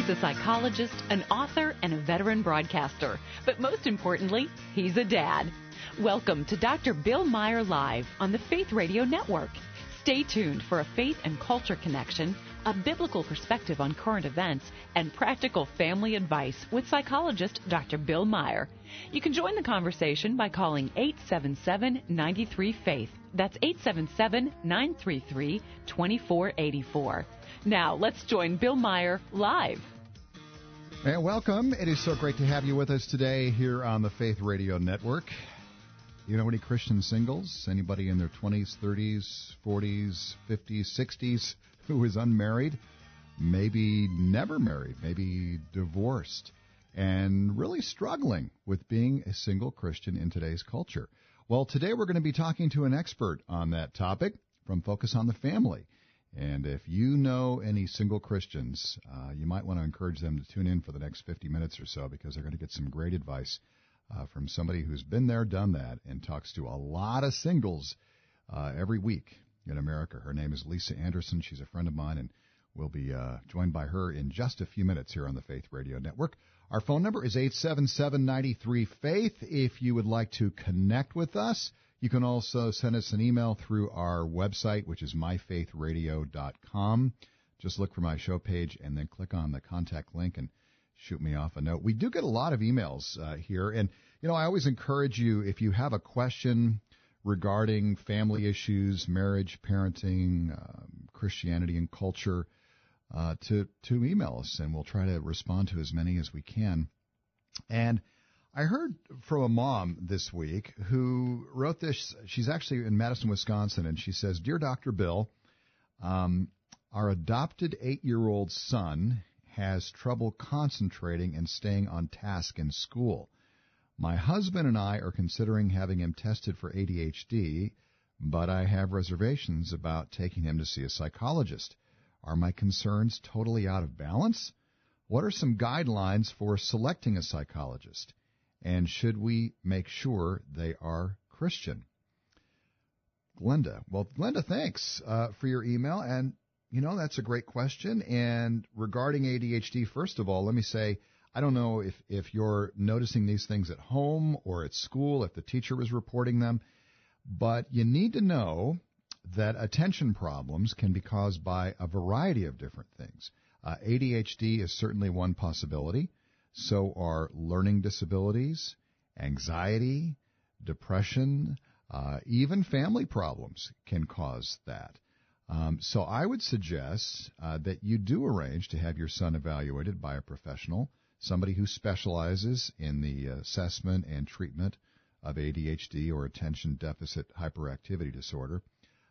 He's a psychologist, an author, and a veteran broadcaster. But most importantly, he's a dad. Welcome to Dr. Bill Meyer Live on the Faith Radio Network. Stay tuned for a faith and culture connection, a biblical perspective on current events, and practical family advice with psychologist Dr. Bill Meyer. You can join the conversation by calling 877-93-FAITH. That's 877-933-2484. Now, let's join Bill Meyer live. And welcome. It is so great to have you with us today here on the Faith Radio Network. You know any Christian singles? Anybody in their 20s, 30s, 40s, 50s, 60s who is unmarried? Maybe never married, maybe divorced, and really struggling with being a single Christian in today's culture. Well, today we're going to be talking to an expert on that topic from Focus on the Family. And if you know any single Christians, you might want to encourage them to tune in for the next 50 minutes or so, because they're going to get some great advice from somebody who's been there, done that, and talks to a lot of singles every week in America. Her name is Lisa Anderson. She's a friend of mine, and we'll be joined by her in just a few minutes here on the Faith Radio Network. Our phone number is 877-93-FAITH. If you would like to connect with us, you can also send us an email through our website, which is myfaithradio.com. Just look for my show page and then click on the contact link and shoot me off a note. We do get a lot of emails here. And, you know, I always encourage you, if you have a question regarding family issues, marriage, parenting, Christianity and culture, to email us, and we'll try to respond to as many as we can. And I heard from a mom this week who wrote this. She's actually in Madison, Wisconsin, and she says, "Dear Dr. Bill, our adopted 8-year-old son has trouble concentrating and staying on task in school. My husband and I are considering having him tested for ADHD, but I have reservations about taking him to see a psychologist. Are my concerns totally out of balance? What are some guidelines for selecting a psychologist? And should we make sure they are Christian?" Glenda. Well, Glenda, thanks for your email. And, you know, that's a great question. And regarding ADHD, first of all, let me say, I don't know if you're noticing these things at home or at school, if the teacher is reporting them, but you need to know that attention problems can be caused by a variety of different things. ADHD is certainly one possibility. So are learning disabilities, anxiety, depression, even family problems can cause that. So I would suggest that you do arrange to have your son evaluated by a professional, somebody who specializes in the assessment and treatment of ADHD or attention deficit hyperactivity disorder.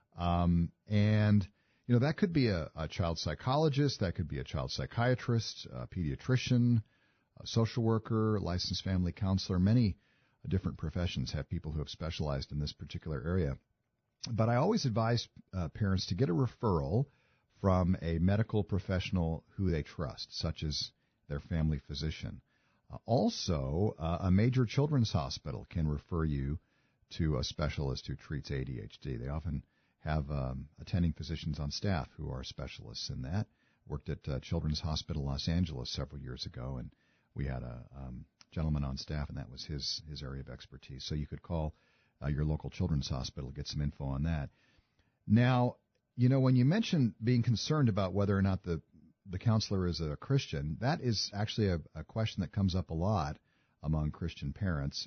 And, you know, that could be a child psychologist, that could be a child psychiatrist, a pediatrician, a social worker, licensed family counselor. Many different professions have people who have specialized in this particular area. But I always advise parents to get a referral from a medical professional who they trust, such as their family physician. Also, a major children's hospital can refer you to a specialist who treats ADHD. They often have attending physicians on staff who are specialists in that. Worked at Children's Hospital Los Angeles several years ago, and we had a gentleman on staff, and that was his area of expertise. So you could call your local children's hospital, get some info on that. Now, you know, when you mention being concerned about whether or not the counselor is a Christian, that is actually a question that comes up a lot among Christian parents.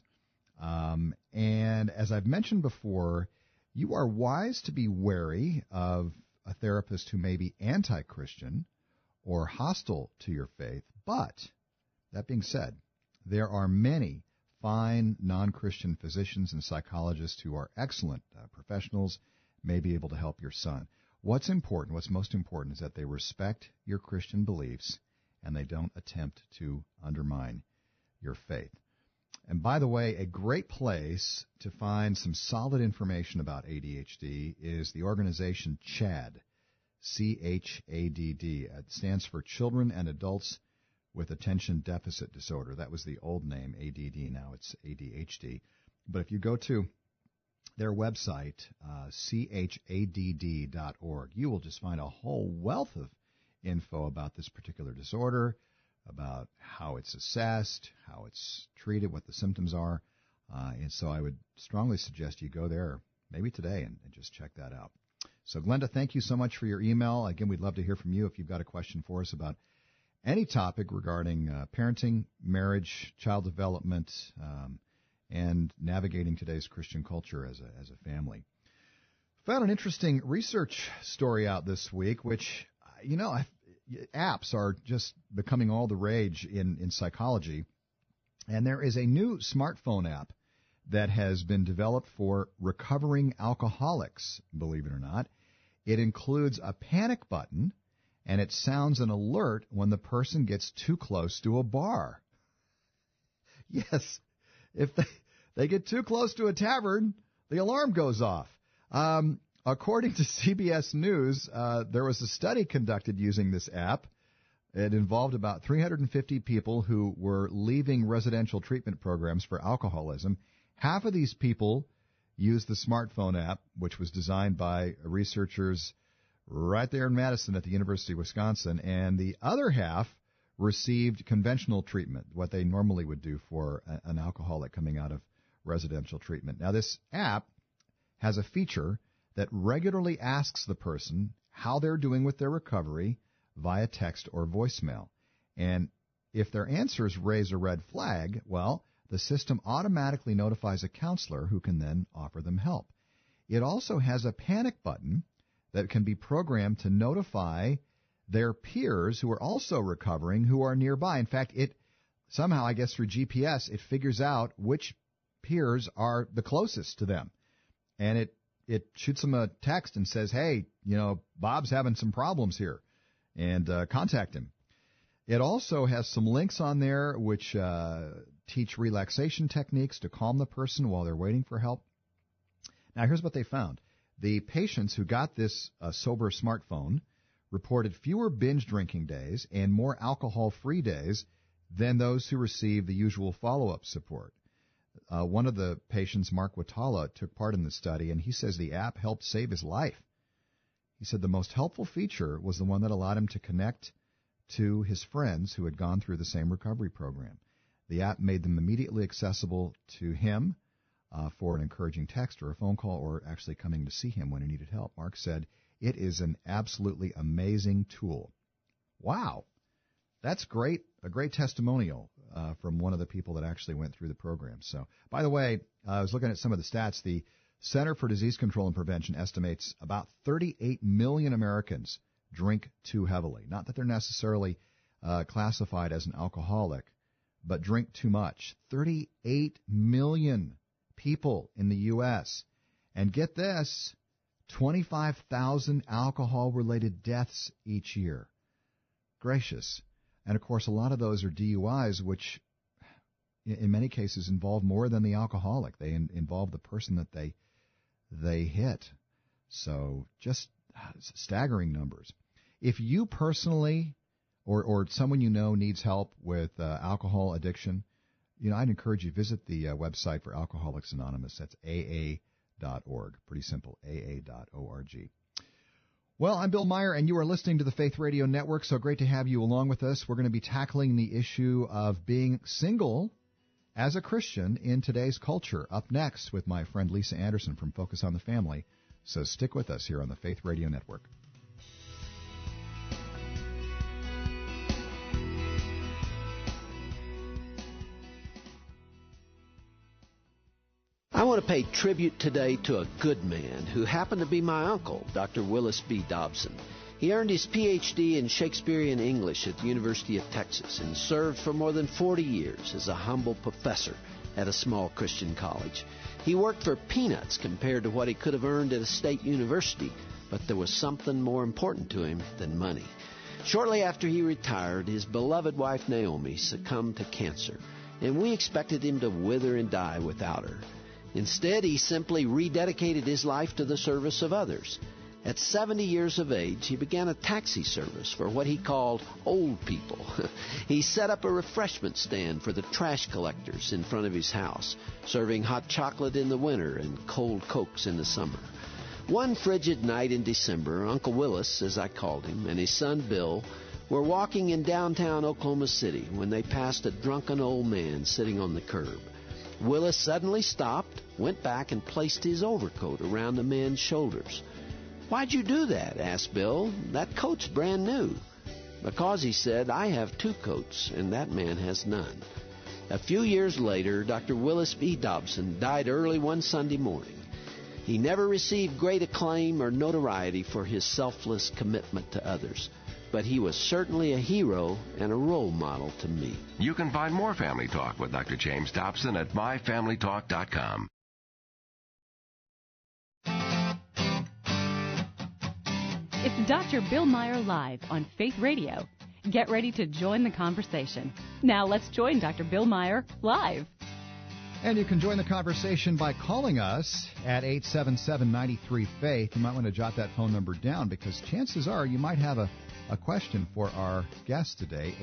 And as I've mentioned before, you are wise to be wary of a therapist who may be anti-Christian or hostile to your faith. But that being said, there are many fine non-Christian physicians and psychologists who are excellent professionals, may be able to help your son. What's most important is that they respect your Christian beliefs and they don't attempt to undermine your faith. And by the way, a great place to find some solid information about ADHD is the organization CHADD, C-H-A-D-D. It stands for Children and Adults with Attention Deficit Disorder. That was the old name, ADD. Now it's ADHD. But if you go to their website, chadd.org, you will just find a whole wealth of info about this particular disorder, about how it's assessed, how it's treated, what the symptoms are. And so I would strongly suggest you go there maybe today and just check that out. So Glenda, thank you so much for your email. Again, we'd love to hear from you if you've got a question for us about any topic regarding parenting, marriage, child development, and navigating today's Christian culture as a family. Found an interesting research story out this week, which, apps are just becoming all the rage in psychology. And there is a new smartphone app that has been developed for recovering alcoholics, believe it or not. It includes a panic button, and it sounds an alert when the person gets too close to a bar. Yes, if they get too close to a tavern, the alarm goes off. According to CBS News, there was a study conducted using this app. It involved about 350 people who were leaving residential treatment programs for alcoholism. Half of these people used the smartphone app, which was designed by researchers right there in Madison at the University of Wisconsin, and the other half received conventional treatment, what they normally would do for an alcoholic coming out of residential treatment. Now, this app has a feature that regularly asks the person how they're doing with their recovery via text or voicemail. And if their answers raise a red flag, well, the system automatically notifies a counselor who can then offer them help. It also has a panic button that can be programmed to notify their peers who are also recovering who are nearby. In fact, it somehow, I guess through GPS, it figures out which peers are the closest to them. And it shoots them a text and says, hey, Bob's having some problems here, and contact him. It also has some links on there which teach relaxation techniques to calm the person while they're waiting for help. Now, here's what they found. The patients who got this sober smartphone reported fewer binge drinking days and more alcohol-free days than those who received the usual follow-up support. One of the patients, Mark Watala, took part in the study, and he says the app helped save his life. He said the most helpful feature was the one that allowed him to connect to his friends who had gone through the same recovery program. The app made them immediately accessible to him for an encouraging text or a phone call, or actually coming to see him when he needed help. Mark said, it is an absolutely amazing tool. Wow. That's great, a great testimonial from one of the people that actually went through the program. So, by the way, I was looking at some of the stats. The Center for Disease Control and Prevention estimates about 38 million Americans drink too heavily. Not that they're necessarily classified as an alcoholic, but drink too much. 38 million people in the U.S. And get this, 25,000 alcohol-related deaths each year. Gracious. And, of course, a lot of those are DUIs, which in many cases involve more than the alcoholic. They involve the person that they hit. So just staggering numbers. If you personally or someone you know needs help with alcohol addiction, I'd encourage you to visit the website for Alcoholics Anonymous. That's AA.org. Pretty simple, AA.org. Well, I'm Bill Meyer, and you are listening to the Faith Radio Network. So great to have you along with us. We're going to be tackling the issue of being single as a Christian in today's culture up next with my friend Lisa Anderson from Focus on the Family. So stick with us here on the Faith Radio Network. I want to pay tribute today to a good man who happened to be my uncle, Dr. Willis B. Dobson. He earned his Ph.D. in Shakespearean English at the University of Texas and served for more than 40 years as a humble professor at a small Christian college. He worked for peanuts compared to what he could have earned at a state university, but there was something more important to him than money. Shortly after he retired, his beloved wife Naomi succumbed to cancer, and we expected him to wither and die without her. Instead, he simply rededicated his life to the service of others. At 70 years of age, he began a taxi service for what he called old people. He set up a refreshment stand for the trash collectors in front of his house, serving hot chocolate in the winter and cold Cokes in the summer. One frigid night in December, Uncle Willis, as I called him, and his son Bill were walking in downtown Oklahoma City when they passed a drunken old man sitting on the curb. Willis suddenly stopped, went back, and placed his overcoat around the man's shoulders. "Why'd you do that?" asked Bill. "That coat's brand new." "Because," he said, "I have two coats, and that man has none." A few years later, Dr. Willis B. Dobson died early one Sunday morning. He never received great acclaim or notoriety for his selfless commitment to others, but he was certainly a hero and a role model to me. You can find more Family Talk with Dr. James Dobson at myfamilytalk.com. It's Dr. Bill Meyer Live on Faith Radio. Get ready to join the conversation. Now let's join Dr. Bill Meyer live. And you can join the conversation by calling us at 877-93-FAITH. You might want to jot that phone number down because chances are you might have a question for our guest today,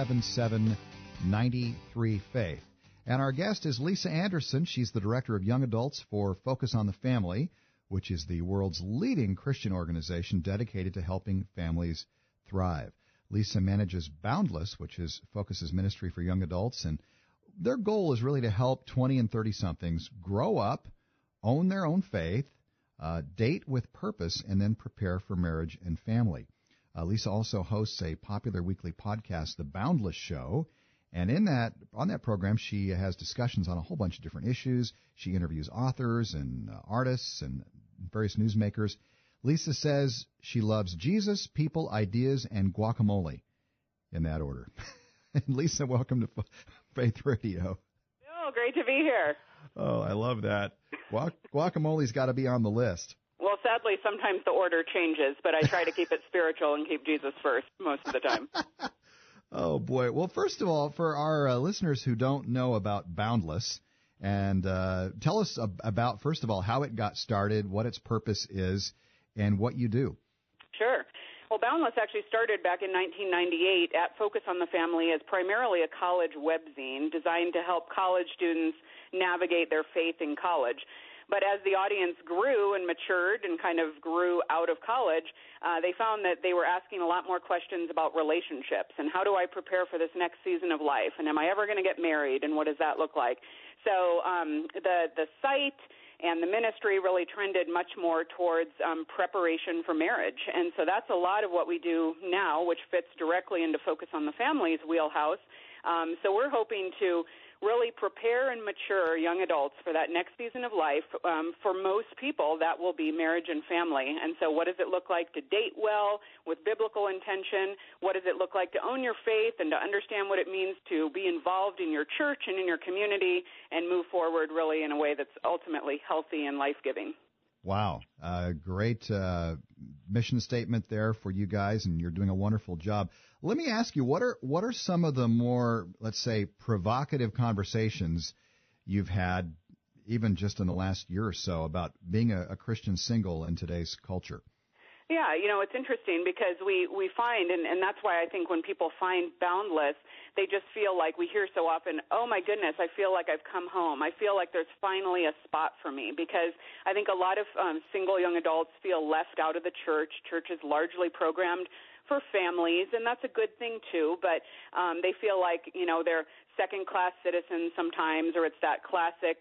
877-93-FAITH. And our guest is Lisa Anderson. She's the Director of Young Adults for Focus on the Family, which is the world's leading Christian organization dedicated to helping families thrive. Lisa manages Boundless, which is Focus's ministry for young adults, and their goal is really to help 20 and 30-somethings grow up, own their own faith, date with purpose, and then prepare for marriage and family. Lisa also hosts a popular weekly podcast, The Boundless Show, and on that program, she has discussions on a whole bunch of different issues. She interviews authors and artists and various newsmakers. Lisa says she loves Jesus, people, ideas, and guacamole, in that order. And Lisa, welcome to Faith Radio. Oh, great to be here. Oh, I love that. Guacamole's got to be on the list. Well, sadly, sometimes the order changes, but I try to keep it spiritual and keep Jesus first most of the time. Oh, boy. Well, first of all, for our listeners who don't know about Boundless, and tell us about, first of all, how it got started, what its purpose is, and what you do. Sure. Well, Boundless actually started back in 1998 at Focus on the Family as primarily a college webzine designed to help college students navigate their faith in college. But as the audience grew and matured and kind of grew out of college, they found that they were asking a lot more questions about relationships and how do I prepare for this next season of life, and am I ever going to get married, and what does that look like? So the site and the ministry really trended much more towards preparation for marriage. And so that's a lot of what we do now, which fits directly into Focus on the Family's wheelhouse. So we're hoping to really prepare and mature young adults for that next season of life. For most people, that will be marriage and family. And so what does it look like to date well with biblical intention? What does it look like to own your faith and to understand what it means to be involved in your church and in your community and move forward really in a way that's ultimately healthy and life-giving? Wow. Great mission statement there for you guys, and you're doing a wonderful job. Let me ask you, what are some of the more, let's say, provocative conversations you've had even just in the last year or so about being a Christian single in today's culture? Yeah, it's interesting because we find, and that's why I think when people find Boundless, they just feel like we hear so often, oh my goodness, I feel like I've come home. I feel like there's finally a spot for me, because I think a lot of single young adults feel left out of the church. Church is largely programmed for families, and that's a good thing too, but they feel like, they're second-class citizens sometimes, or it's that classic,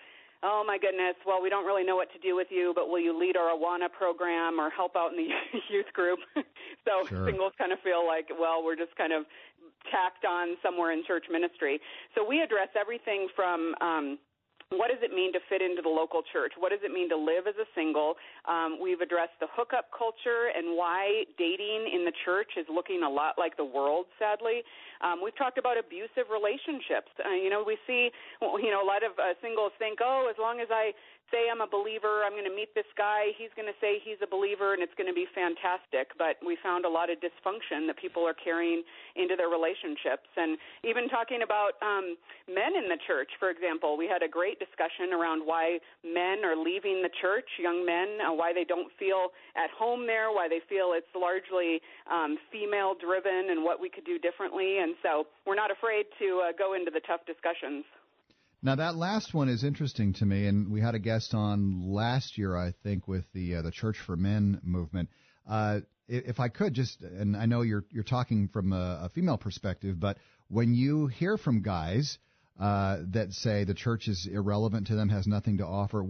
oh, my goodness, well, we don't really know what to do with you, but will you lead our Awana program or help out in the youth group? So sure. Singles kind of feel like, well, we're just kind of tacked on somewhere in church ministry. So we address everything from what does it mean to fit into the local church? What does it mean to live as a single? We've addressed the hookup culture and why dating in the church is looking a lot like the world, sadly. We've talked about abusive relationships. We see, a lot of singles think, oh, as long as I say I'm a believer, I'm going to meet this guy, he's going to say he's a believer, and it's going to be fantastic. But we found a lot of dysfunction that people are carrying into their relationships. And even talking about men in the church, for example, we had a great discussion around why men are leaving the church, young men, why they don't feel at home there, why they feel it's largely female-driven and what we could do differently. And so we're not afraid to go into the tough discussions. Now, that last one is interesting to me, and we had a guest on last year, I think, with the Church for Men movement. If I could just, and I know you're talking from a female perspective, but when you hear from guys that say the church is irrelevant to them, has nothing to offer,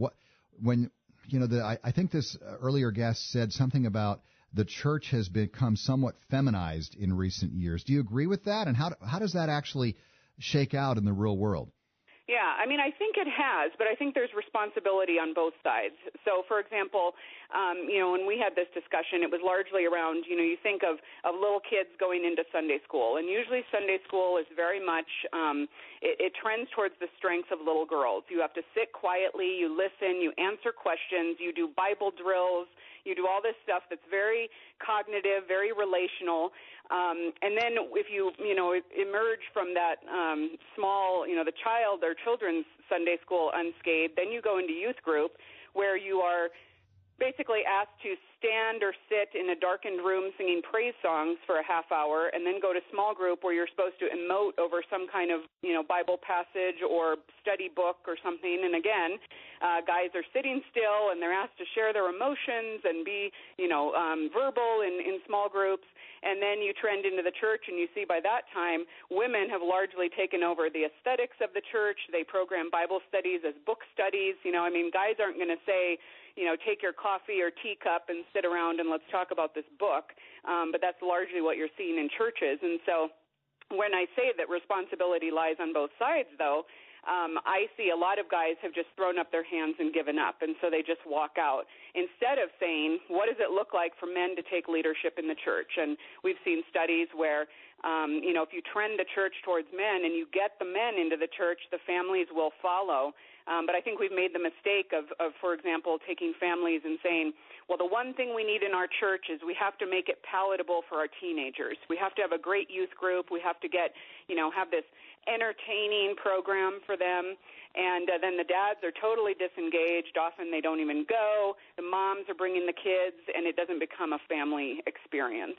I think this earlier guest said something about the church has become somewhat feminized in recent years. Do you agree with that? And how does that actually shake out in the real world? Yeah, I mean, I think it has, but I think there's responsibility on both sides. So, for example, when we had this discussion, it was largely around, you think of little kids going into Sunday school, and usually Sunday school is very much, it trends towards the strengths of little girls. You have to sit quietly, you listen, you answer questions, you do Bible drills, you do all this stuff that's very cognitive, very relational. And then if you emerge from that small, the child or children's Sunday school unscathed, then you go into youth group where you are basically asked to stand or sit in a darkened room singing praise songs for a half hour, and then go to small group where you're supposed to emote over some kind of, Bible passage or study book or something. And again, guys are sitting still and they're asked to share their emotions and be, verbal in small groups. And then you trend into the church and you see by that time women have largely taken over the aesthetics of the church. They program Bible studies as book studies. Guys aren't going to say, take your coffee or teacup and sit around and let's talk about this book. But that's largely what you're seeing in churches. And so when I say that responsibility lies on both sides, though, I see a lot of guys have just thrown up their hands and given up, and so they just walk out instead of saying, what does it look like for men to take leadership in the church? And we've seen studies where, if you trend the church towards men and you get the men into the church, the families will follow. But I think we've made the mistake of, for example, taking families and saying, well, the one thing we need in our church is we have to make it palatable for our teenagers. We have to have a great youth group. We have to get, have this entertaining program for them. And then the dads are totally disengaged. Often they don't even go. The moms are bringing the kids, and it doesn't become a family experience.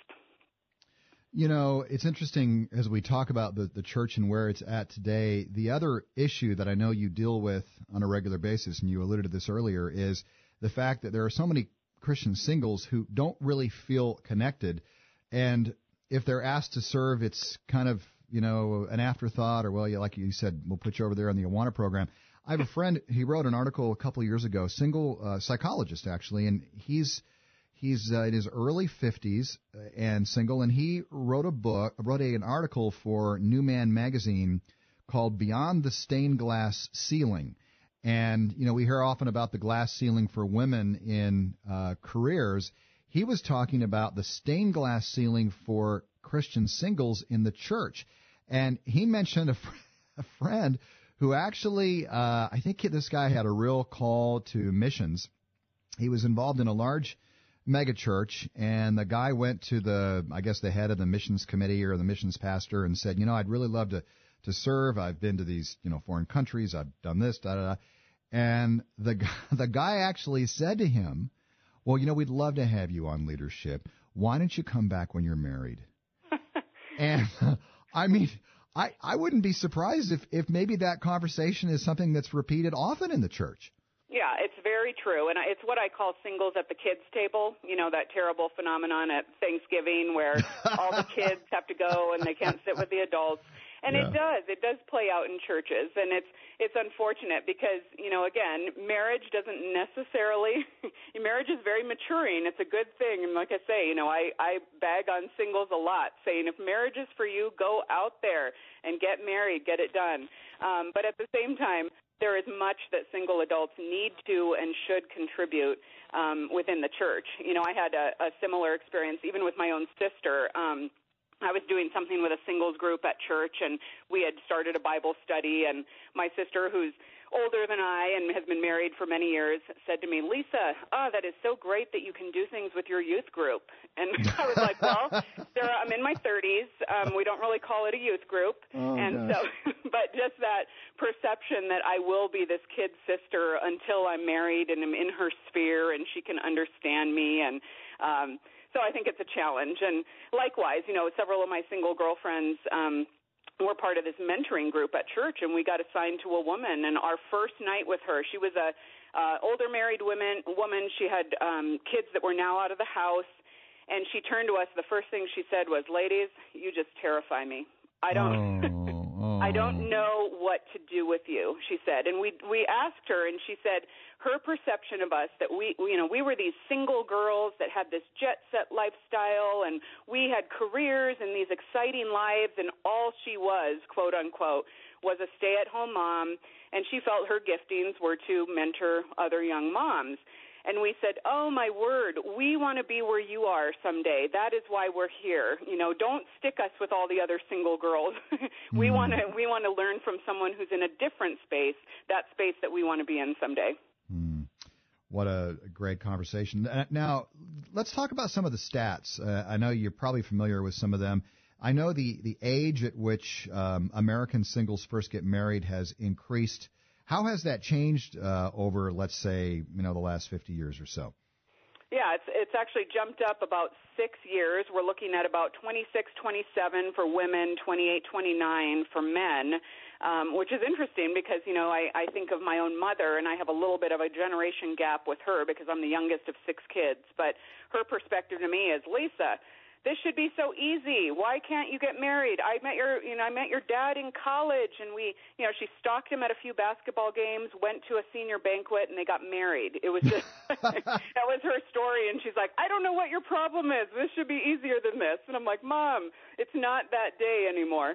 It's interesting as we talk about the church and where it's at today. The other issue that I know you deal with on a regular basis, and you alluded to this earlier, is the fact that there are so many Christian singles who don't really feel connected. And if they're asked to serve, it's kind of, an afterthought, or, well, like you said, we'll put you over there on the Awana program. I have a friend, he wrote an article a couple of years ago, single psychologist, actually, and he's in his early 50s and single, and he wrote an article for New Man magazine called Beyond the Stained Glass Ceiling. And, we hear often about the glass ceiling for women in careers. He was talking about the stained glass ceiling for Christian singles in the church. And he mentioned a friend who actually, I think this guy had a real call to missions. He was involved in a large mega church, and the guy went to the head of the missions committee or the missions pastor and said, I'd really love to serve. I've been to these, foreign countries. I've done this, da-da-da. And the guy actually said to him, well, we'd love to have you on leadership. Why don't you come back when you're married? And I wouldn't be surprised if maybe that conversation is something that's repeated often in the church. Yeah, it's very true, and it's what I call singles at the kids' table, that terrible phenomenon at Thanksgiving where all the kids have to go and they can't sit with the adults. And yeah. It does play out in churches, and it's unfortunate because, again, marriage doesn't necessarily, marriage is very maturing. It's a good thing, and like I say, I bag on singles a lot, saying if marriage is for you, go out there and get married, get it done. But at the same time, there is much that single adults need to and should contribute within the church. I had a similar experience even with my own sister. I was doing something with a singles group at church, and we had started a Bible study, and my sister, who's older than I and has been married for many years, said to me, Lisa, that is so great that you can do things with your youth group. And I was like, well, Sarah, I'm in my 30s. We don't really call it a youth group. But just that perception that I will be this kid's sister until I'm married and I'm in her sphere and she can understand me. And so I think it's a challenge. And likewise, several of my single girlfriends were part of this mentoring group at church, and we got assigned to a woman. And our first night with her, she was a older married woman. She had kids that were now out of the house. And she turned to us. The first thing she said was, "Ladies, you just terrify me. I don't know what to do with you," she said. And we asked her, and she said her perception of us, that we were these single girls that had this jet-set lifestyle, and we had careers and these exciting lives, and all she was, quote unquote, was a stay-at-home mom, and she felt her giftings were to mentor other young moms. And we said, "Oh, my word, we want to be where you are someday. That is why we're here. Don't stick us with all the other single girls. We want to learn from someone who's in a different space, that space that we want to be in someday." What a great conversation. Now, let's talk about some of the stats. I know you're probably familiar with some of them. I know the age at which American singles first get married has increased. How has that changed over, let's say, the last 50 years or so? Yeah, it's actually jumped up about 6 years. We're looking at about 26, 27 for women, 28, 29 for men, which is interesting because, I think of my own mother, and I have a little bit of a generation gap with her because I'm the youngest of 6 kids. But her perspective to me is, "Lisa, this should be so easy. Why can't you get married? I met your dad in college, and she stalked him at a few basketball games, went to a senior banquet, and they got married." It was just, that was her story. And she's like, "I don't know what your problem is. This should be easier than this." And I'm like, "Mom, it's not that day anymore."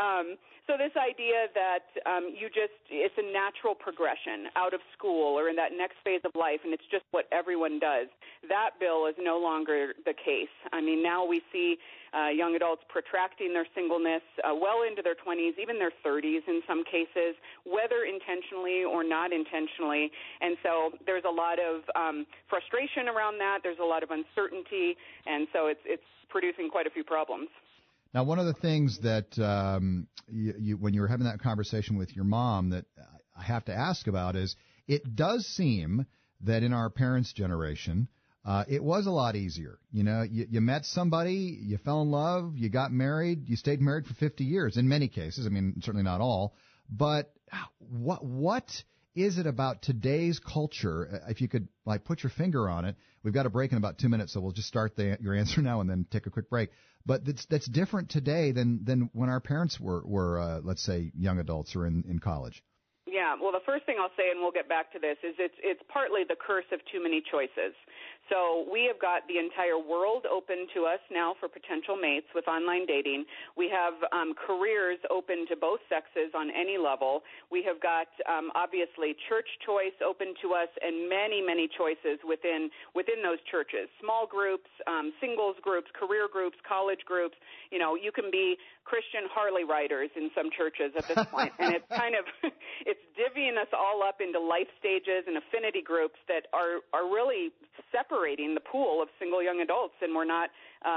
So this idea that it's a natural progression out of school or in that next phase of life, and it's just what everyone does, that, Bill, is no longer the case. I mean, now we see young adults protracting their singleness well into their 20s, even their 30s in some cases, whether intentionally or not intentionally. And so there's a lot of frustration around that. There's a lot of uncertainty, and so it's producing quite a few problems. Now, one of the things that when you were having that conversation with your mom that I have to ask about is it does seem that in our parents' generation, it was a lot easier. You met somebody, you fell in love, you got married, you stayed married for 50 years in many cases. I mean, certainly not all. But what is it about today's culture, if you could put your finger on it? We've got a break in about 2 minutes, so we'll just start your answer now and then take a quick break. But that's different today than when our parents were let's say, young adults or in college. Yeah, well, the first thing I'll say, and we'll get back to this, is it's partly the curse of too many choices. So we have got the entire world open to us now for potential mates with online dating. We have careers open to both sexes on any level. We have got, obviously, church choice open to us and many, many choices within those churches. Small groups, singles groups, career groups, college groups. You can be Christian Harley riders in some churches at this point. And it's kind of it's divvying us all up into life stages and affinity groups that are really separating the pool of single young adults, and we're not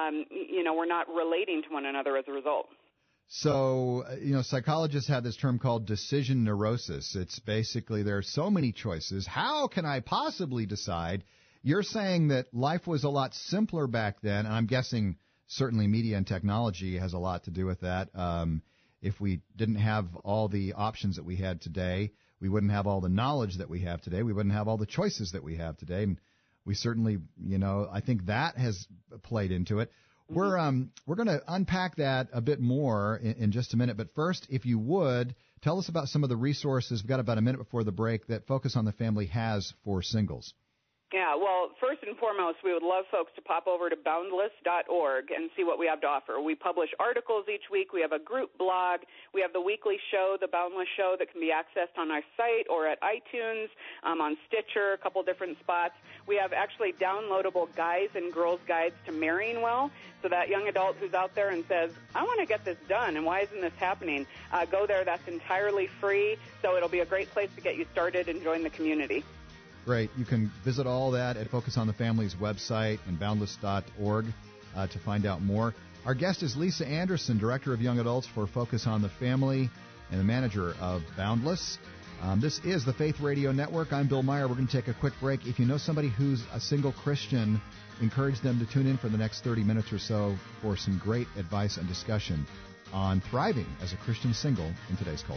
relating to one another as a result. So, psychologists have this term called decision neurosis. It's basically there are so many choices. How can I possibly decide? You're saying that life was a lot simpler back then, and I'm guessing certainly media and technology has a lot to do with that. If we didn't have all the options that we had today, we wouldn't have all the knowledge that we have today. We wouldn't have all the choices that we have today. And we certainly, I think that has played into it. Mm-hmm. We're going to unpack that a bit more in just a minute. But first, if you would, tell us about some of the resources. We've got about a minute before the break that Focus on the Family has for singles. Yeah, well, first and foremost, we would love folks to pop over to boundless.org and see what we have to offer. We publish articles each week. We have a group blog. We have the weekly show, The Boundless Show, that can be accessed on our site or at iTunes, on Stitcher, a couple different spots. We have actually downloadable guys and girls guides to marrying well. So that young adult who's out there and says, "I want to get this done, and why isn't this happening?" Go there. That's entirely free. So it'll be a great place to get you started and join the community. Great. You can visit all that at Focus on the Family's website and boundless.org to find out more. Our guest is Lisa Anderson, Director of Young Adults for Focus on the Family and the manager of Boundless. This is the Faith Radio Network. I'm Bill Meyer. We're going to take a quick break. If you know somebody who's a single Christian, encourage them to tune in for the next 30 minutes or so for some great advice and discussion on thriving as a Christian single in today's culture.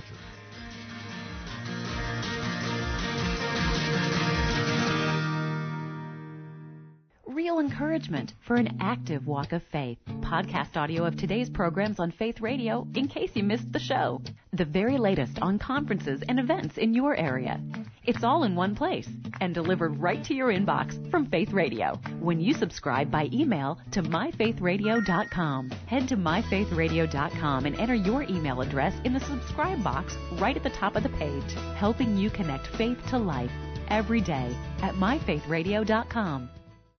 real encouragement for an active walk of faith. Podcast audio of today's programs on Faith Radio in case you missed the show. The very latest on conferences and events in your area. It's all in one place and delivered right to your inbox from Faith Radio. When you subscribe by email to myfaithradio.com, head to myfaithradio.com and enter your email address in the subscribe box right at the top of the page, helping you connect faith to life every day at myfaithradio.com.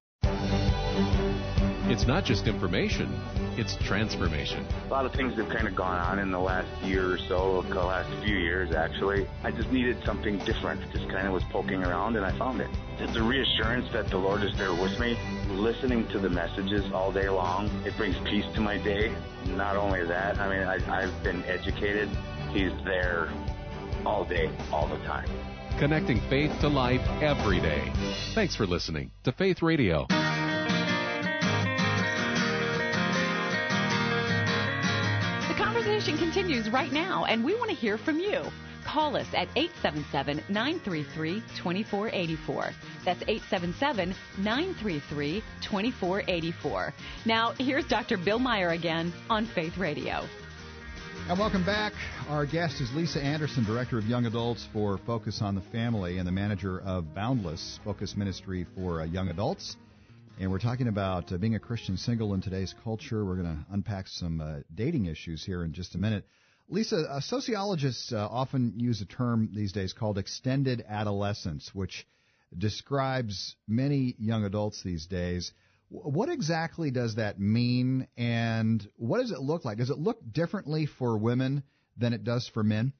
It's not just information, it's transformation. A lot of things have kind of gone on in the last year or so, the last few years actually. I just needed something different. Just kind of was poking around and I found it. It's a reassurance that the Lord is there with me. Listening to the messages all day long, it brings peace to my day. Not only that, I mean, I've been educated. He's there all day, all the time. Connecting faith to life every day. Thanks for listening to Faith Radio. Continues right now, and we want to hear from you. Call us at 877-933-2484. That's 877-933-2484. Now, here's Dr. Bill Meyer again on Faith Radio. And welcome back. Our guest is Lisa Anderson, Director of Young Adults for Focus on the Family and the manager of Boundless Focus Ministry for Young Adults. And we're talking about being a Christian single in today's culture. We're going to unpack some dating issues here in just a minute. Lisa, sociologists often use a term these days called extended adolescence, which describes many young adults these days. What exactly does that mean, and what does it look like? Does it look differently for women than it does for men?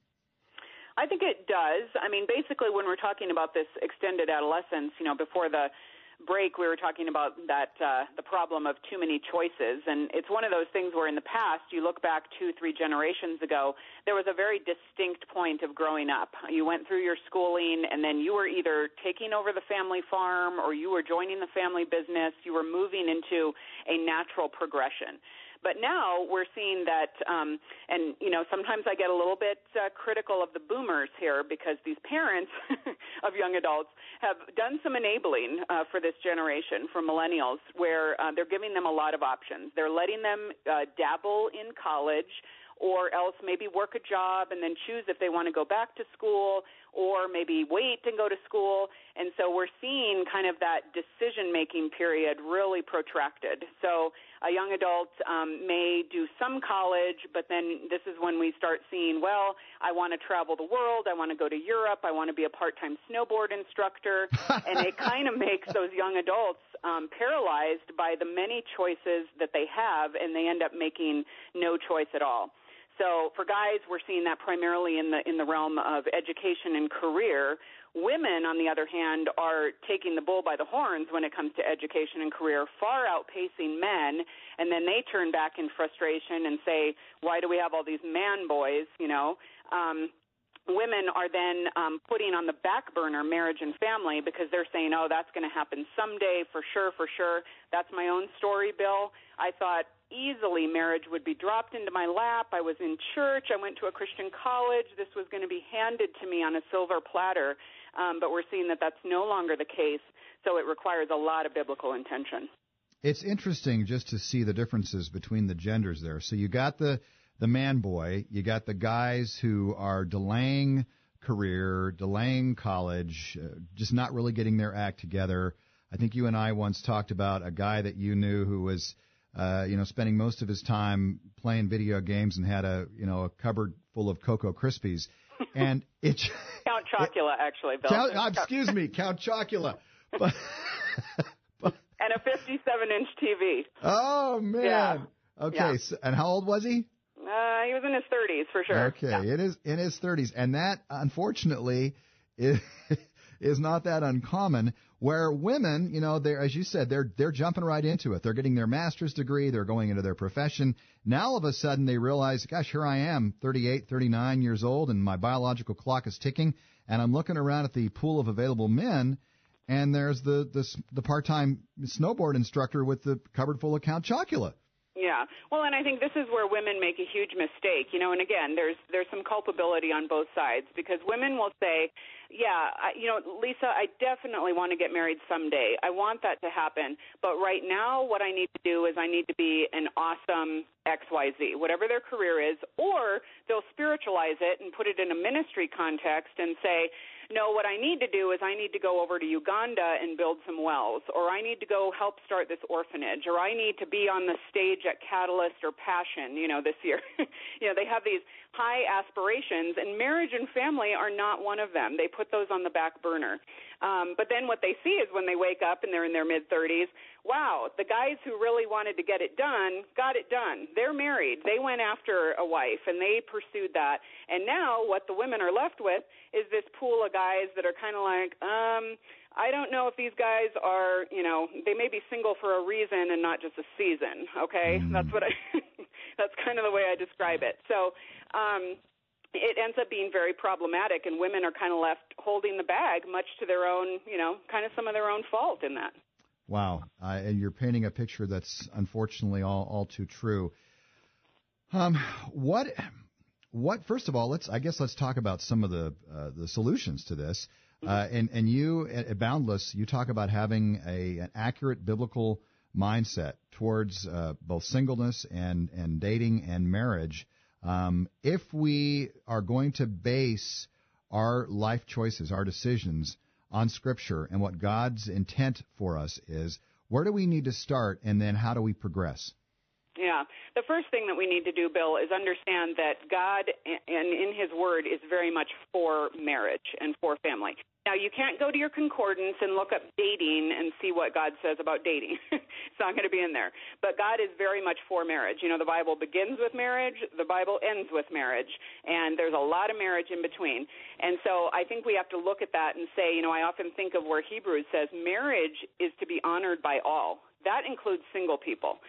I think it does. I mean, basically, when we're talking about this extended adolescence, before the break, we were talking about that the problem of too many choices, and it's one of those things where in the past, you look back 2-3 generations ago, there was a very distinct point of growing up. You went through your schooling, and then you were either taking over the family farm or you were joining the family business. You were moving into a natural progression. But now we're seeing that, and, sometimes I get a little bit critical of the boomers here because these parents of young adults have done some enabling for this generation, for millennials, where they're giving them a lot of options. They're letting them dabble in college or else maybe work a job and then choose if they want to go back to school or maybe wait and go to school. And so we're seeing kind of that decision-making period really protracted. So a young adult may do some college, but then this is when we start seeing, well, I want to travel the world, I want to go to Europe, I want to be a part-time snowboard instructor, and it kind of makes those young adults paralyzed by the many choices that they have, and they end up making no choice at all. So for guys, we're seeing that primarily in the realm of education and career. Women, on the other hand, are taking the bull by the horns when it comes to education and career, far outpacing men, and then they turn back in frustration and say, why do we have all these man boys, Women are then putting on the back burner marriage and family because they're saying, oh, that's going to happen someday, for sure. That's my own story, Bill. I thought easily marriage would be dropped into my lap. I was in church. I went to a Christian college. This was going to be handed to me on a silver platter. But we're seeing that that's no longer the case, so it requires a lot of biblical intention. It's interesting just to see the differences between the genders there. So you got the man boy, you got the guys who are delaying career, delaying college, just not really getting their act together. I think you and I once talked about a guy that you knew who was spending most of his time playing video games and had a cupboard full of Cocoa Krispies. And it Count Chocula, actually, Bill. Excuse me, Count Chocula. But and a 57-inch TV. Oh, man. Yeah. Okay, Yeah. So, and how old was he? He was in his 30s, for sure. Okay, yeah. It is in his 30s. And that, unfortunately, is not that uncommon, where women, as you said, they're jumping right into it. They're getting their master's degree. They're going into their profession. Now, all of a sudden, they realize, gosh, here I am, 38, 39 years old, and my biological clock is ticking, and I'm looking around at the pool of available men, and there's the part-time snowboard instructor with the cupboard full of Count Chocula. Yeah. Well, and I think this is where women make a huge mistake, and again, there's some culpability on both sides, because women will say, yeah, Lisa, I definitely want to get married someday. I want that to happen. But right now, what I need to do is I need to be an awesome XYZ, whatever their career is, or they'll spiritualize it and put it in a ministry context and say, no, what I need to do is I need to go over to Uganda and build some wells, or I need to go help start this orphanage, or I need to be on the stage at Catalyst or Passion, this year. They have these high aspirations, and marriage and family are not one of them. They put those on the back burner. But then what they see is when they wake up and they're in their mid-30s, wow, the guys who really wanted to get it done got it done. They're married. They went after a wife, and they pursued that. And now what the women are left with is this pool of guys that are kind of like, I don't know if these guys are, they may be single for a reason and not just a season, okay? That's that's kind of the way I describe it. So it ends up being very problematic, and women are kind of left holding the bag, much to their own, kind of some of their own fault in that. Wow. And you're painting a picture that's unfortunately all too true. What? First of all, let's talk about some of the solutions to this. And you at Boundless, you talk about having an accurate biblical mindset towards both singleness and dating and marriage. If we are going to base our life choices, our decisions on Scripture and what God's intent for us is, where do we need to start, and then how do we progress? Yeah. The first thing that we need to do, Bill, is understand that God and in His Word is very much for marriage and for family. Now, you can't go to your concordance and look up dating and see what God says about dating. It's not going to be in there. But God is very much for marriage. The Bible begins with marriage, the Bible ends with marriage, and there's a lot of marriage in between. And so I think we have to look at that and say, I often think of where Hebrews says marriage is to be honored by all. That includes single people.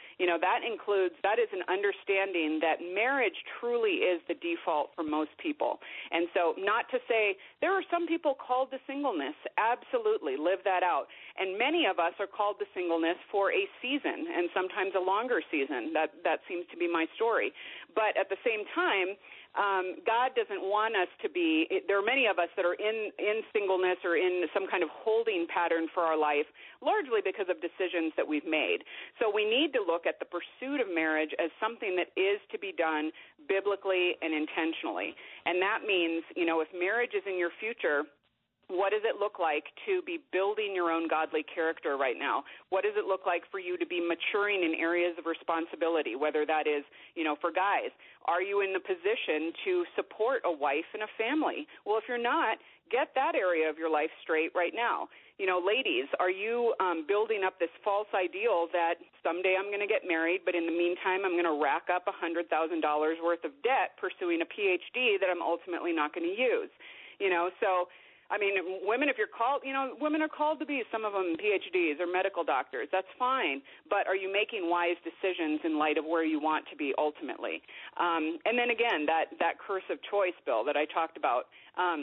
That is an understanding that marriage truly is the default for most people. And so not to say there are some people called to singleness. Absolutely, live that out. And many of us are called to singleness for a season, and sometimes a longer season. That seems to be my story. But at the same time, God doesn't want us to be – there are many of us that are in singleness or in some kind of holding pattern for our life, largely because of decisions that we've made. So we need to look at the pursuit of marriage as something that is to be done biblically and intentionally. And that means, if marriage is in your future – what does it look like to be building your own godly character right now? What does it look like for you to be maturing in areas of responsibility, whether that is, for guys? Are you in the position to support a wife and a family? Well, if you're not, get that area of your life straight right now. Ladies, are you building up this false ideal that someday I'm going to get married, but in the meantime I'm going to rack up $100,000 worth of debt pursuing a PhD that I'm ultimately not going to use? So women, if you're called, women are called to be, some of them PhDs or medical doctors. That's fine. But are you making wise decisions in light of where you want to be ultimately? And then again, that curse of choice, Bill, that I talked about,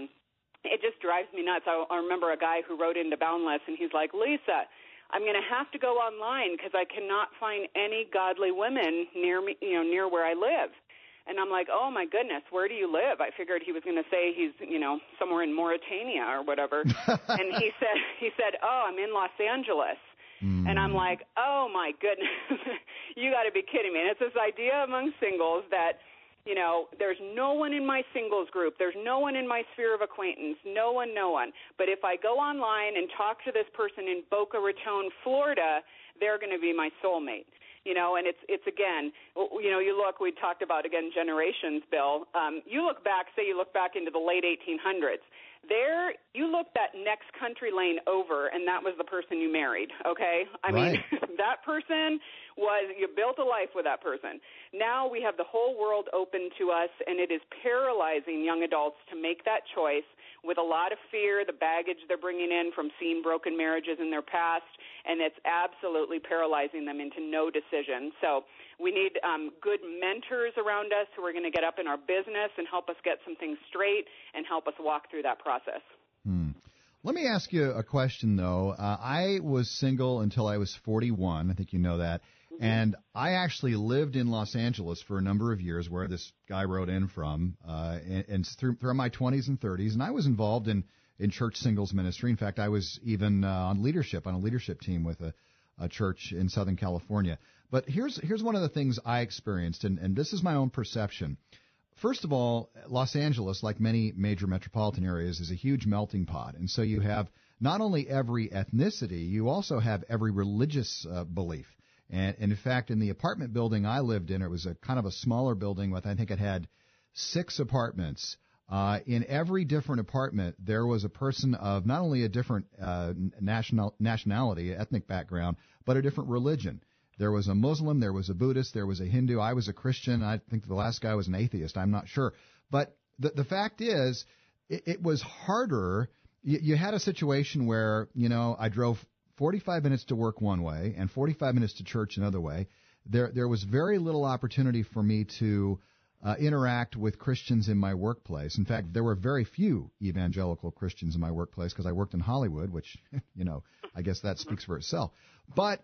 it just drives me nuts. I remember a guy who wrote into Boundless, and he's like, Lisa, I'm going to have to go online because I cannot find any godly women near me, near where I live. And I'm like, oh, my goodness, where do you live? I figured he was going to say he's, somewhere in Mauritania or whatever. And he said, oh, I'm in Los Angeles. And I'm like, oh, my goodness, you got to be kidding me. And it's this idea among singles that, there's no one in my singles group. There's no one in my sphere of acquaintance, no one. But if I go online and talk to this person in Boca Raton, Florida, they're going to be my soulmate. And it's again, you look, we talked about, again, generations, Bill. You look back into the late 1800s. There, you looked that next country lane over, and that was the person you married, okay? I mean, that person you built a life with that person. Now we have the whole world open to us, and it is paralyzing young adults to make that choice with a lot of fear, the baggage they're bringing in from seeing broken marriages in their past, and it's absolutely paralyzing them into no decision. So we need good mentors around us who are going to get up in our business and help us get some things straight and help us walk through that process. Let me ask you a question, though. I was single until I was 41. I think you know that. And I actually lived in Los Angeles for a number of years, where this guy wrote in from, and through my 20s and 30s. And I was involved in church singles ministry. In fact, I was even on a leadership team with a church in Southern California. But here's one of the things I experienced, and this is my own perception. First of all, Los Angeles, like many major metropolitan areas, is a huge melting pot. And so you have not only every ethnicity, you also have every religious belief. And in fact, in the apartment building I lived in, it was a kind of a smaller building with, I think it had 6 apartments. In every different apartment, there was a person of not only a different nationality, ethnic background, but a different religion. There was a Muslim, there was a Buddhist, there was a Hindu. I was a Christian. I think the last guy was an atheist. I'm not sure. But the fact is, it was harder. You had a situation where, I drove 45 minutes to work one way and 45 minutes to church another way. There was very little opportunity for me to interact with Christians in my workplace. In fact, there were very few evangelical Christians in my workplace because I worked in Hollywood, which, I guess that speaks for itself. But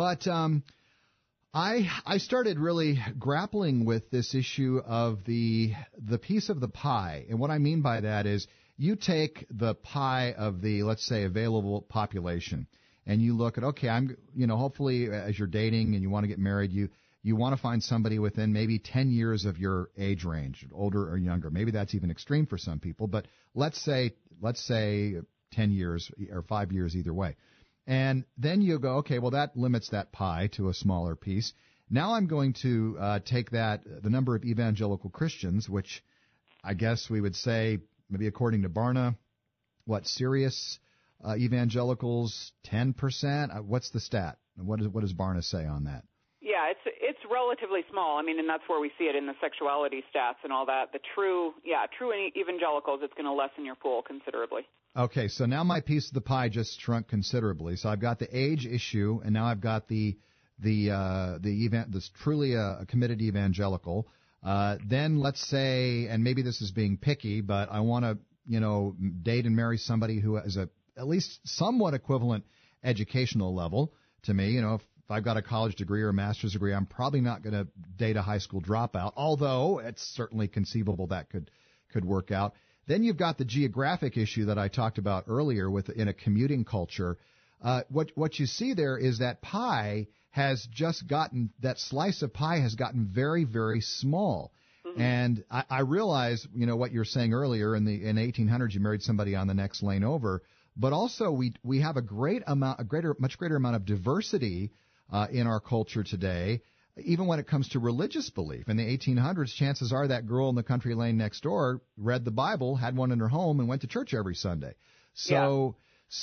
I started really grappling with this issue of the piece of the pie. And what I mean by that is you take the pie of the, let's say, available population, and you look at, okay, hopefully as you're dating and you want to get married, you want to find somebody within maybe 10 years of your age range, older or younger. Maybe that's even extreme for some people, but let's say 10 years or 5 years either way. And then you go, okay, well, that limits that pie to a smaller piece. Now I'm going to take the number of evangelical Christians, which I guess we would say, maybe according to Barna, serious evangelicals, 10%? What's the stat? What does Barna say on that? Yeah, it's relatively small. I mean, and that's where we see it in the sexuality stats and all that. The true evangelicals, it's going to lessen your pool considerably. Okay, so now my piece of the pie just shrunk considerably. So I've got the age issue, and now I've got this truly a committed evangelical. Then let's say, and maybe this is being picky, but I want to date and marry somebody who has at least somewhat equivalent educational level to me. If I've got a college degree or a master's degree, I'm probably not going to date a high school dropout, although it's certainly conceivable that could work out. Then you've got the geographic issue that I talked about earlier in a commuting culture. What you see there is that that slice of pie has gotten very, very small. Mm-hmm. And I realize, what you're saying earlier, in the 1800s you married somebody on the next lane over, but also we have much greater amount of diversity in our culture today. Even when it comes to religious belief. In the 1800s, chances are that girl in the country lane next door read the Bible, had one in her home, and went to church every Sunday. So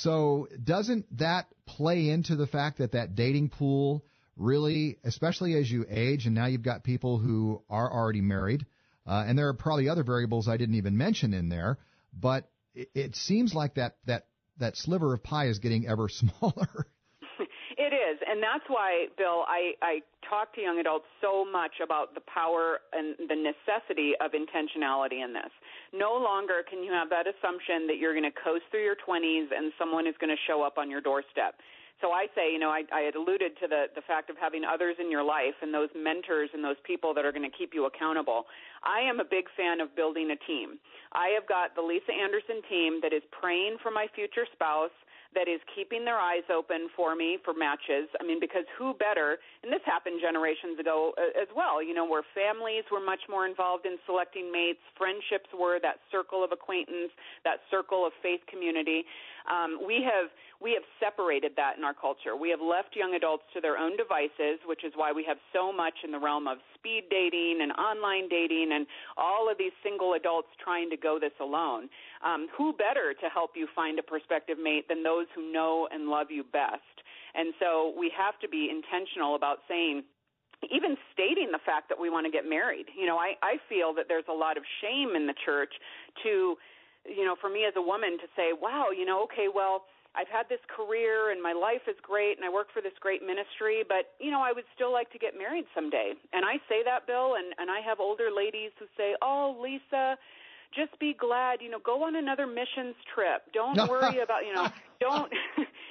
doesn't that play into the fact that dating pool really, especially as you age, and now you've got people who are already married, and there are probably other variables I didn't even mention in there, but it seems like that sliver of pie is getting ever smaller. It is, and that's why, Bill, I talk to young adults so much about the power and the necessity of intentionality in this. No longer can you have that assumption that you're going to coast through your 20s and someone is going to show up on your doorstep. So I say, I had alluded to the fact of having others in your life and those mentors and those people that are going to keep you accountable. I am a big fan of building a team. I have got the Lisa Anderson team that is praying for my future spouse, that is keeping their eyes open for me for matches. I mean, because who better, and this happened generations ago as well, where families were much more involved in selecting mates, friendships were that circle of acquaintance, that circle of faith community. We have separated that in our culture. We have left young adults to their own devices, which is why we have so much in the realm of speed dating and online dating and all of these single adults trying to go this alone. Who better to help you find a prospective mate than those who know and love you best? And so we have to be intentional about saying, even stating the fact that we want to get married. I feel that there's a lot of shame in the church to, for me as a woman to say, wow, okay, well, I've had this career and my life is great and I work for this great ministry, but, I would still like to get married someday. And I say that, Bill, and I have older ladies who say, oh, Lisa, just be glad, go on another missions trip. Don't worry about, don't,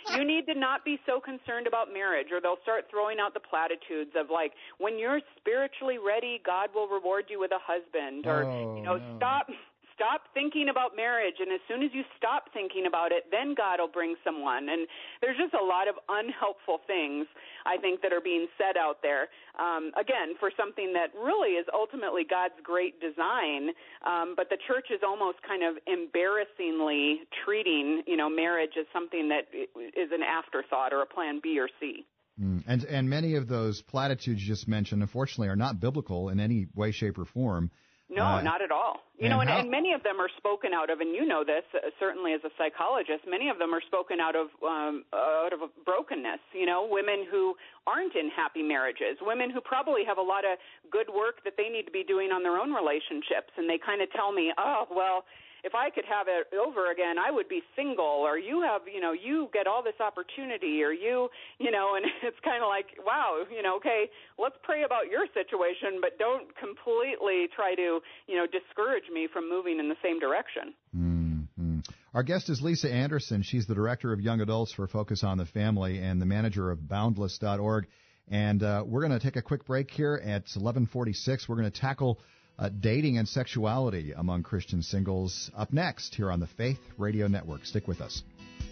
You need to not be so concerned about marriage, or they'll start throwing out the platitudes of like, when you're spiritually ready, God will reward you with a husband, or Stop thinking about marriage, and as soon as you stop thinking about it, then God will bring someone. And there's just a lot of unhelpful things, I think, that are being said out there, again, for something that really is ultimately God's great design, but the church is almost kind of embarrassingly treating, marriage as something that is an afterthought or a plan B or C. And many of those platitudes you just mentioned, unfortunately, are not biblical in any way, shape, or form. No, not at all. And many of them are spoken out of, and you know this certainly as a psychologist. Many of them are spoken out of brokenness. Women who aren't in happy marriages, women who probably have a lot of good work that they need to be doing on their own relationships, and they kind of tell me, oh, well, if I could have it over again, I would be single, or you have, you get all this opportunity, or and it's kind of like, wow, okay, let's pray about your situation, but don't completely try to, discourage me from moving in the same direction. Mm-hmm. Our guest is Lisa Anderson. She's the director of Young Adults for Focus on the Family and the manager of Boundless.org. And we're going to take a quick break here at 11:46. We're going to tackle dating and sexuality among Christian singles up next here on the Faith Radio Network. Stick with us.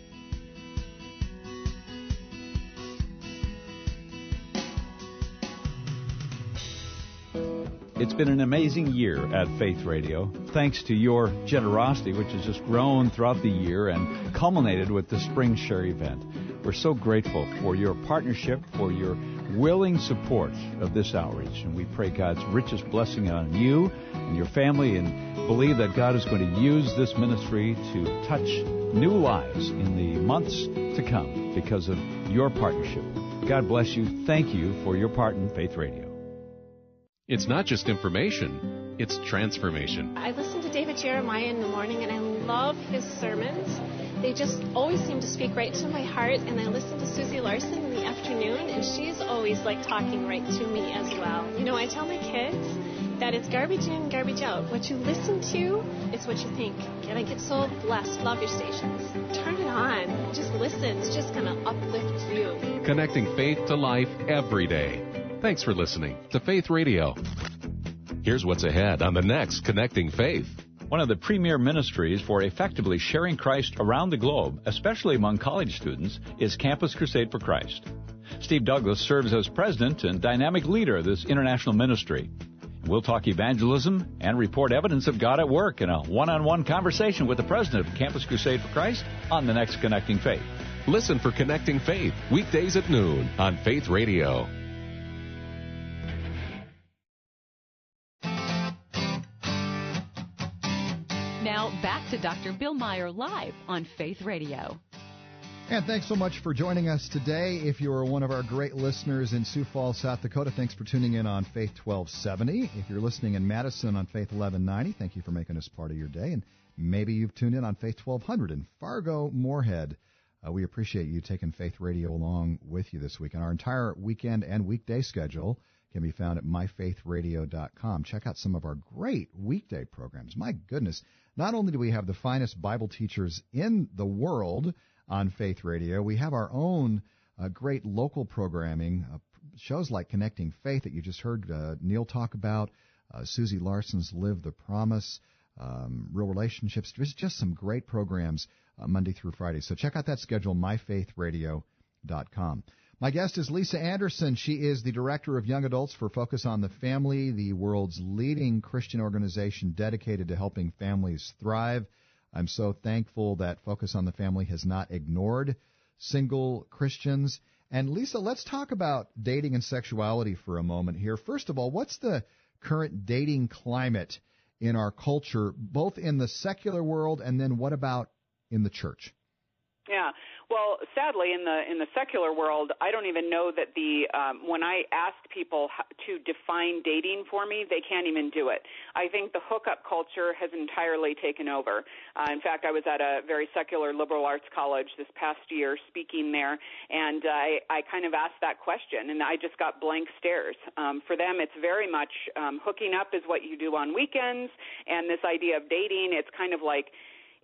It's been an amazing year at Faith Radio, thanks to your generosity, which has just grown throughout the year and culminated with the Spring Share event. We're so grateful for your partnership, for your willing support of this outreach, and we pray God's richest blessing on you and your family, and believe that God is going to use this ministry to touch new lives in the months to come because of your partnership. God bless you. Thank you for your part in Faith Radio. It's not just information, it's transformation. I listen to David Jeremiah in the morning, and I love his sermons. They just always seem to speak right to my heart, and I listen to Susie Larson in the afternoon, and she's always talking right to me as well. I tell my kids that it's garbage in, garbage out. What you listen to is what you think. And I get so blessed. Love your stations. Turn it on. Just listen. It's just going to uplift you. Connecting faith to life every day. Thanks for listening to Faith Radio. Here's what's ahead on the next Connecting Faith. One of the premier ministries for effectively sharing Christ around the globe, especially among college students, is Campus Crusade for Christ. Steve Douglas serves as president and dynamic leader of this international ministry. We'll talk evangelism and report evidence of God at work in a one-on-one conversation with the president of Campus Crusade for Christ on the next Connecting Faith. Listen for Connecting Faith, weekdays at noon on Faith Radio. Now back to Dr. Bill Meyer live on Faith Radio. And thanks so much for joining us today. If you're one of our great listeners in Sioux Falls, South Dakota, thanks for tuning in on Faith 1270. If you're listening in Madison on Faith 1190, thank you for making us part of your day. And maybe you've tuned in on Faith 1200 in Fargo, Moorhead. We appreciate you taking Faith Radio along with you this week. And our entire weekend and weekday schedule can be found at myfaithradio.com. Check out some of our great weekday programs. My goodness, not only do we have the finest Bible teachers in the world on Faith Radio, we have our own great local programming, shows like Connecting Faith that you just heard Neil talk about, Susie Larson's Live the Promise, Real Relationships. There's just some great programs Monday through Friday. So check out that schedule, myfaithradio.com. My guest is Lisa Anderson. She is the director of Young Adults for Focus on the Family, the world's leading Christian organization dedicated to helping families thrive. I'm so thankful that Focus on the Family has not ignored single Christians. And Lisa, let's talk about dating and sexuality for a moment here. First of all, what's the current dating climate in our culture, both in the secular world and then what about in the church? Yeah. Well, sadly, in the secular world, I don't even know that when I asked people to define dating for me, they can't even do it. I think the hookup culture has entirely taken over. In fact, I was at a very secular liberal arts college this past year speaking there, and I kind of asked that question, and I just got blank stares. For them, it's very much hooking up is what you do on weekends, and this idea of dating, it's kind of like,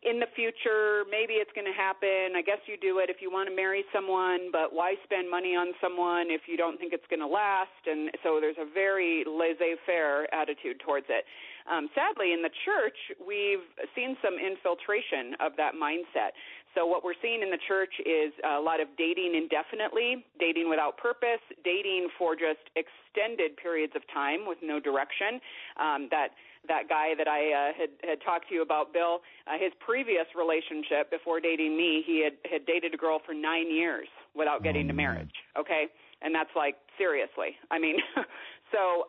in the future, maybe it's going to happen. I guess you do it if you want to marry someone, but why spend money on someone if you don't think it's going to last? And so there's a very laissez-faire attitude towards it. Sadly, in the church, we've seen some infiltration of that mindset. So what we're seeing in the church is a lot of dating indefinitely, dating without purpose, dating for just extended periods of time with no direction. That guy that I had talked to you about, Bill, his previous relationship before dating me, he had dated a girl for 9 years without getting to marriage, okay? And that's like, seriously. I mean, so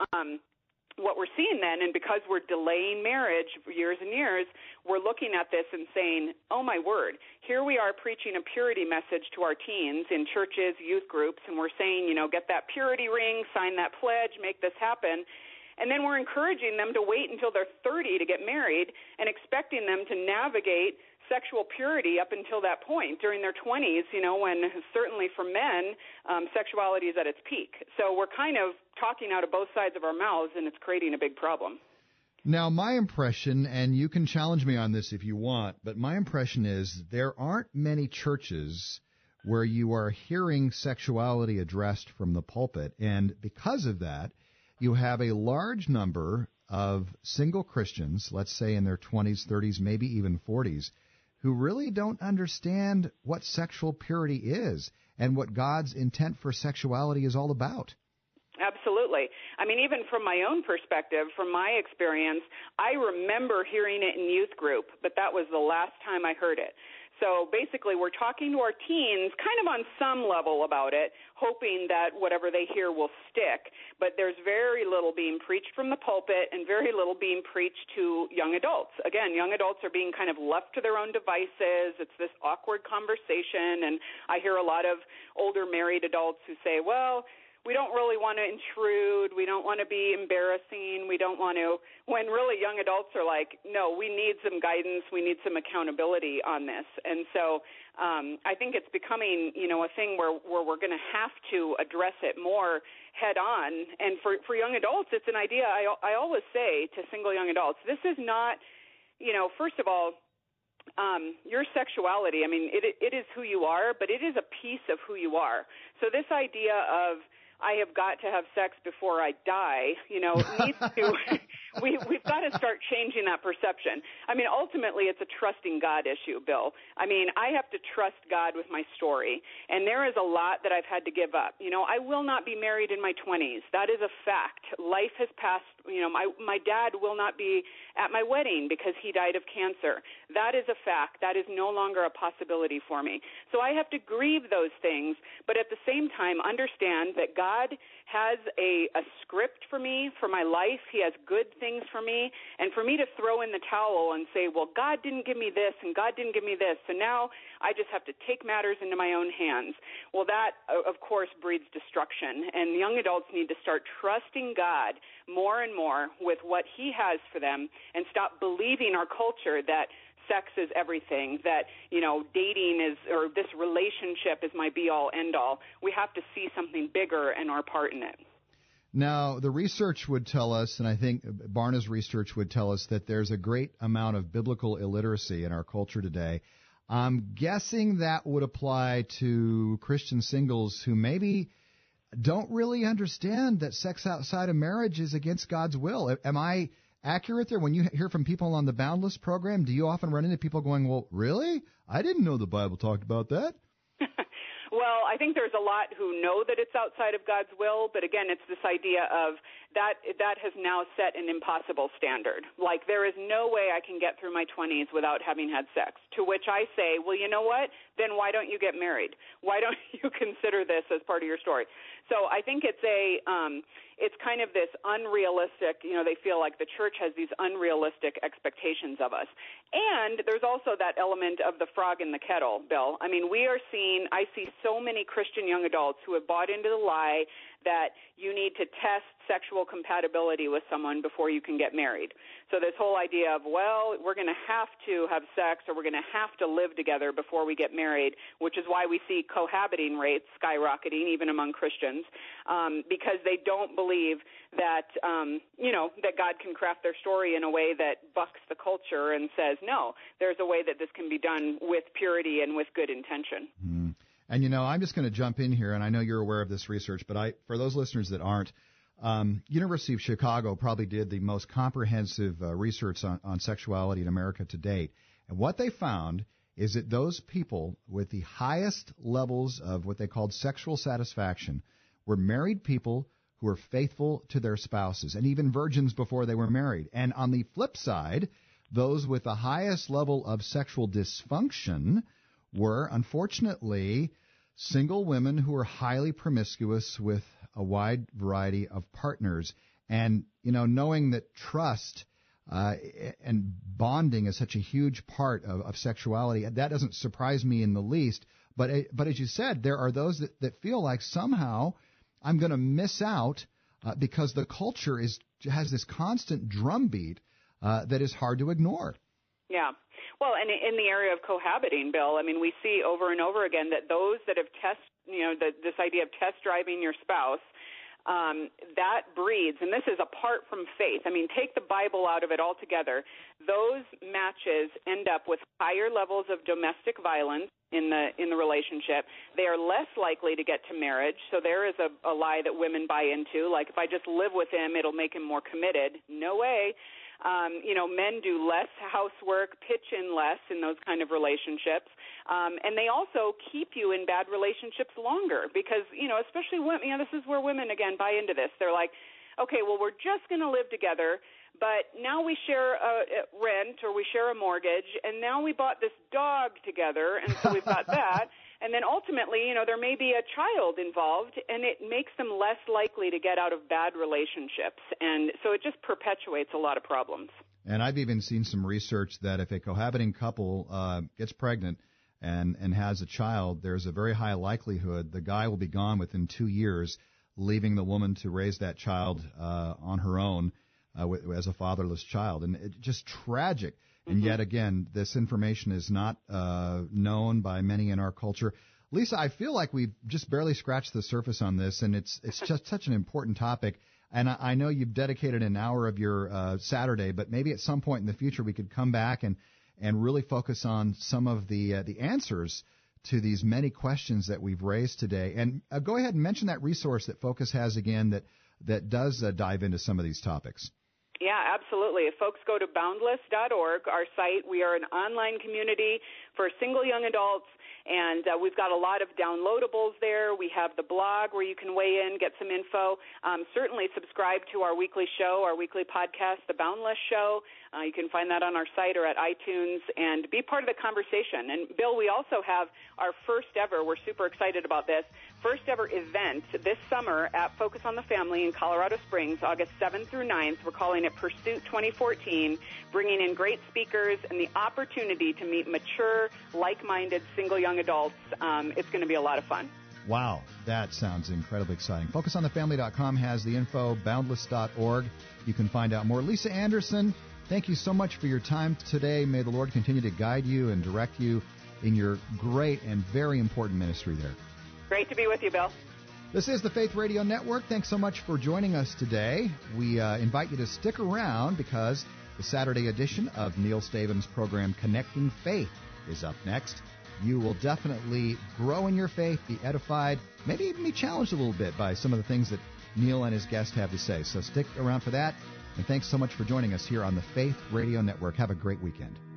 what we're seeing then, and because we're delaying marriage for years and years, we're looking at this and saying, oh, my word, here we are preaching a purity message to our teens in churches, youth groups, and we're saying, get that purity ring, sign that pledge, make this happen. And then we're encouraging them to wait until they're 30 to get married and expecting them to navigate sexual purity up until that point during their 20s, when certainly for men, sexuality is at its peak. So we're kind of talking out of both sides of our mouths, and it's creating a big problem. Now, my impression, and you can challenge me on this if you want, but my impression is there aren't many churches where you are hearing sexuality addressed from the pulpit, and because of that, you have a large number of single Christians, let's say in their 20s, 30s, maybe even 40s, who really don't understand what sexual purity is and what God's intent for sexuality is all about. Absolutely. I mean, even from my own perspective, from my experience, I remember hearing it in youth group, but that was the last time I heard it. So basically, we're talking to our teens kind of on some level about it, hoping that whatever they hear will stick. But there's very little being preached from the pulpit and very little being preached to young adults. Again, young adults are being kind of left to their own devices. It's this awkward conversation. And I hear a lot of older married adults who say, well, we don't really want to intrude. We don't want to be embarrassing. We don't want to, when really young adults are like, no, we need some guidance. We need some accountability on this. And so I think it's becoming, a thing where we're going to have to address it more head on. And for young adults, it's an idea. I always say to single young adults, this is not, first of all, your sexuality, I mean, it is who you are, but it is a piece of who you are. So this idea of I have got to have sex before I die, needs to we've got to start changing that perception. I mean, ultimately, it's a trusting God issue, Bill. I mean, I have to trust God with my story, and there is a lot that I've had to give up. I will not be married in my 20s. That is a fact. Life has passed. My dad will not be at my wedding because he died of cancer. That is a fact. That is no longer a possibility for me. So I have to grieve those things, but at the same time, understand that God has a script for me, for my life. He has good things for me. And for me to throw in the towel and say, well, God didn't give me this and God didn't give me this, so now I just have to take matters into my own hands. Well, that, of course, breeds destruction. And young adults need to start trusting God more and more with what He has for them and stop believing our culture that sex is everything, that, dating is, or this relationship is my be-all, end-all. We have to see something bigger and our part in it. Now, the research would tell us, and I think Barna's research would tell us, that there's a great amount of biblical illiteracy in our culture today. I'm guessing that would apply to Christian singles who maybe don't really understand that sex outside of marriage is against God's will. Am I accurate there? When you hear from people on the Boundless program, do you often run into people going, well, really? I didn't know the Bible talked about that. Well, I think there's a lot who know that it's outside of God's will, but again, it's this idea of that has now set an impossible standard. Like, there is no way I can get through my 20s without having had sex, to which I say, well, you know what? Then why don't you get married? Why don't you consider this as part of your story? So I think it's kind of this unrealistic, they feel like the church has these unrealistic expectations of us. And there's also that element of the frog in the kettle, Bill. I mean, I see so many Christian young adults who have bought into the lie that you need to test sexual compatibility with someone before you can get married. So this whole idea of, well, we're going to have sex or we're going to have to live together before we get married, which is why we see cohabiting rates skyrocketing even among Christians. Christians, because they don't believe that, that God can craft their story in a way that bucks the culture and says, no, there's a way that this can be done with purity and with good intention. Mm. And, I'm just going to jump in here, and I know you're aware of this research, but for those listeners that aren't, University of Chicago probably did the most comprehensive research on sexuality in America to date. And what they found is that those people with the highest levels of what they called sexual satisfaction were married people who were faithful to their spouses, and even virgins before they were married. And on the flip side, those with the highest level of sexual dysfunction were, unfortunately, single women who were highly promiscuous with a wide variety of partners. And, knowing that trust and bonding is such a huge part of sexuality, that doesn't surprise me in the least. But as you said, there are those that feel like somehow I'm going to miss out because the culture has this constant drumbeat that is hard to ignore. Yeah. Well, and in the area of cohabiting, Bill, I mean, we see over and over again that those that have this idea of test driving your spouse, that breeds, and this is apart from faith. I mean, take the Bible out of it altogether. Those matches end up with higher levels of domestic violence in the relationship. They are less likely to get to marriage. So there is a lie that women buy into, like if I just live with him, it'll make him more committed. No way. Men do less housework, pitch in less in those kind of relationships. And they also keep you in bad relationships longer because, especially women, this is where women, again, buy into this. They're like, okay, well, we're just going to live together, but now we share rent or we share a mortgage, and now we bought this dog together, and so we've got that. And then ultimately, there may be a child involved, and it makes them less likely to get out of bad relationships. And so it just perpetuates a lot of problems. And I've even seen some research that if a cohabiting couple gets pregnant and has a child, there's a very high likelihood the guy will be gone within 2 years, leaving the woman to raise that child on her own as a fatherless child. And it's just tragic. And yet again, this information is not known by many in our culture. Lisa, I feel like we've just barely scratched the surface on this, and it's just such an important topic. And I know you've dedicated an hour of your Saturday, but maybe at some point in the future we could come back and really focus on some of the answers to these many questions that we've raised today. And go ahead and mention that resource that Focus has again that does dive into some of these topics. Yeah, absolutely. If folks go to boundless.org, our site, we are an online community for single young adults, and we've got a lot of downloadables there. We have the blog where you can weigh in, get some info. Certainly subscribe to our weekly show, our weekly podcast, The Boundless Show. You can find that on our site or at iTunes and be part of the conversation. And, Bill, we also have our first ever, we're super excited about this, first ever event this summer at Focus on the Family in Colorado Springs, August 7th through 9th. We're calling it Pursuit 2014, bringing in great speakers and the opportunity to meet mature, like-minded, single young adults. It's going to be a lot of fun. Wow, that sounds incredibly exciting. FocusOnTheFamily.com has the info, boundless.org. You can find out more. Lisa Anderson, thank you so much for your time today. May the Lord continue to guide you and direct you in your great and very important ministry there. Great to be with you, Bill. This is the Faith Radio Network. Thanks so much for joining us today. We invite you to stick around because the Saturday edition of Neil Staven's program, Connecting Faith, is up next. You will definitely grow in your faith, be edified, maybe even be challenged a little bit by some of the things that Neil and his guests have to say. So stick around for that. And thanks so much for joining us here on the Faith Radio Network. Have a great weekend.